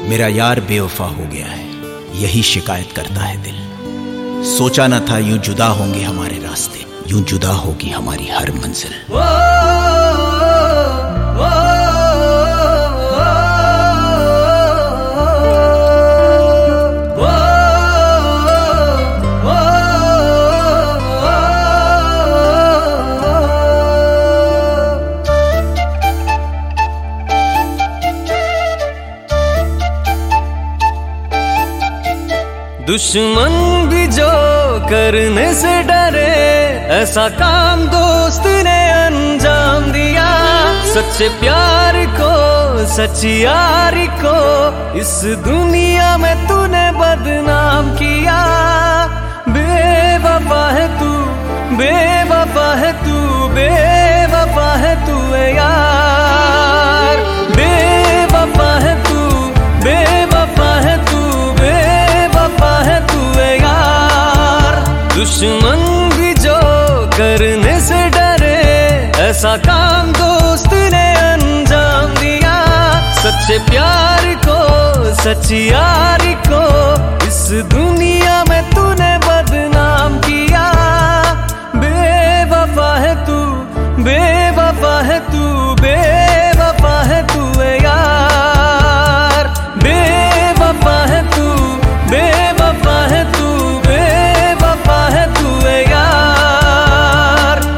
मेरा यार बेवफा हो गया है, यही शिकायत करता है दिल। सोचा न था यूं जुदा होंगे हमारे रास्ते, यूं जुदा होगी हमारी हर मंजिल। दुश्मन भी जो करने से डरे, ऐसा काम दोस्त ने अंजाम दिया। सच्चे प्यार को, सच्ची यारी को इस दुनिया में तूने बदनाम किया। बेवफा है तू, बेवफा है तू, बेवफा है तू यार। बेवफा है तू, बेवफा है तू, दुश्मन भी जो करने से डरे, ऐसा काम दोस्त ने अंजाम दिया। सच्चे प्यार को, सच्ची यारी को इस दुनिया में तूने बदनाम किया। बेवफा है तू, बेवफा है तू, बेवफा है तू यार। बेवफा है तू, बेवफा है तू, बेवफा है तू यार।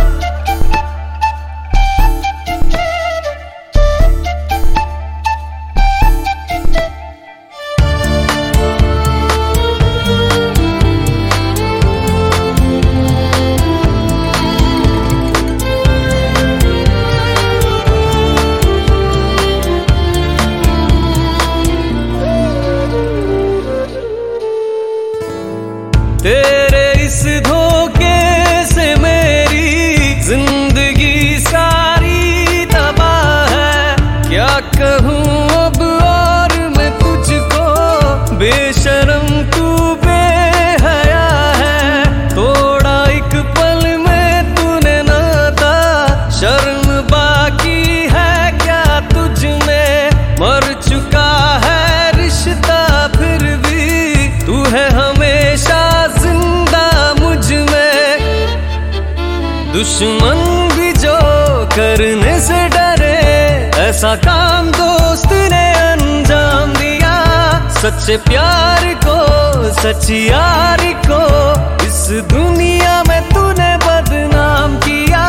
तेरे इस धोखे से मेरी जिंदगी सारी तबाह है। क्या कहूँ अब और मैं तुझको, बेशर्म तू बेहया है। तोड़ा एक पल में तूने नाता, शर्म बाकी है क्या तुझ में। मर चुका है रिश्ता फिर भी तू है हमेशा जिंदा मुझ में। दुश्मन भी जो करने से डरे, ऐसा काम दोस्त ने अंजाम दिया। सच्चे प्यार को, सच्ची यारी को इस दुनिया में तूने बदनाम किया।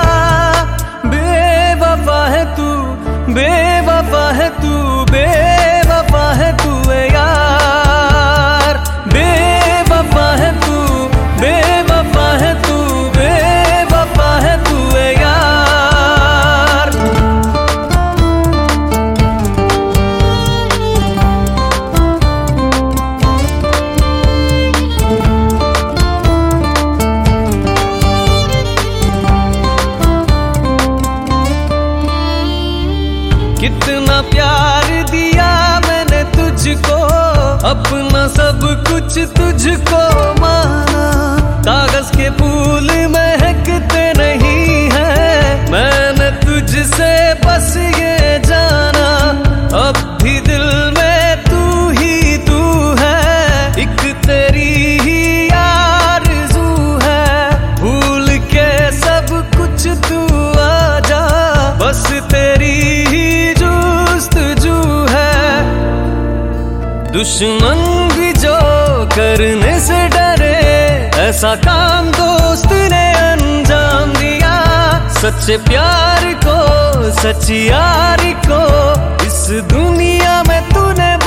बेवफा है तू, बेवफा है तू, बेवफा है तू यार। बेवफा है तू, बेवफा है तू, बेवफा है तू यार। कितना प्यार दिया मैंने तुझको, अपना सब कुछ तुझको माना। कागज के फूल महकते नहीं है, मैंने तुझसे बस ये जाना। अब भी दिल में तू ही तू है, एक तेरी ही आरज़ू है। भूल के सब कुछ तू आ जा, बस तेरी ही जुस्तजू है। दुश्मन भी जो करने से डरे, ऐसा काम दोस्त ने अंजाम दिया। सच्चे प्यार को, सच्ची यारी को इस दुनिया में तूने